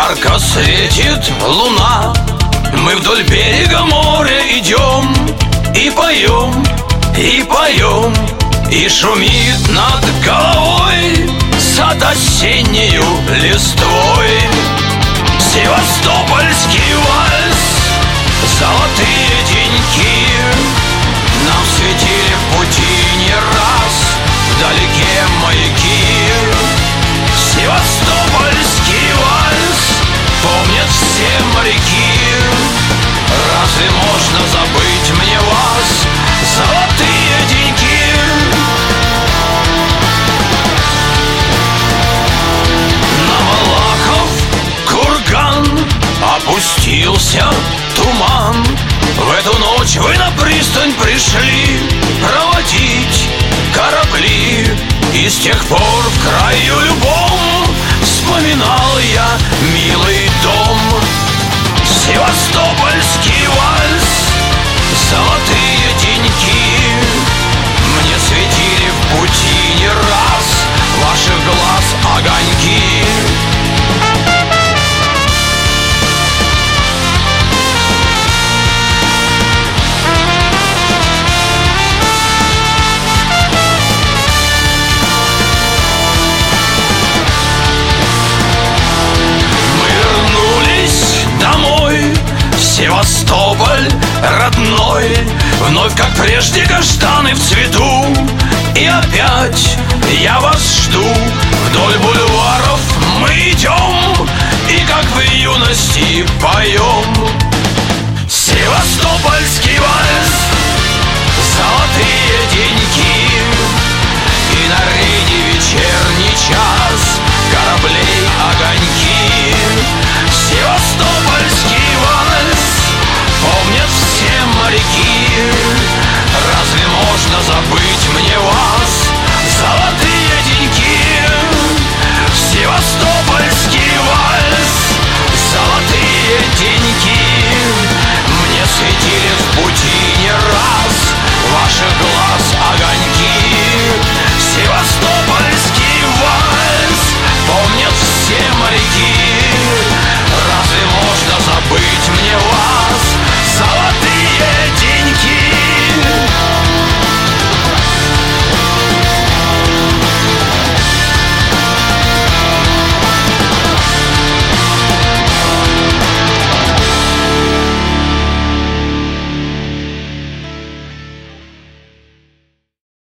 Ярко светит луна, мы вдоль берега моря идем и поем, и поем, и шумит над головой сад осеннею листвой. Севастопольский вальс, золотые деньки нам светили в пути не раз, вдалеке маяки. Севастопольский вальс помнят все моряки. Разве можно забыть мне вас, золотые деньки? На Малахов курган опустился туман. В эту ночь вы на пристань пришли проводить корабли. И с тех пор в краю любом вспоминал я милый дом. Севастопольский вальс, золотые деньки мне светили в пути не раз ваших глаз огоньки. Севастополь родной, вновь как прежде каштаны в цвету. И опять я вас жду, вдоль бульваров мы идем и как в юности поем. Севастопольский вальс, золотые деньги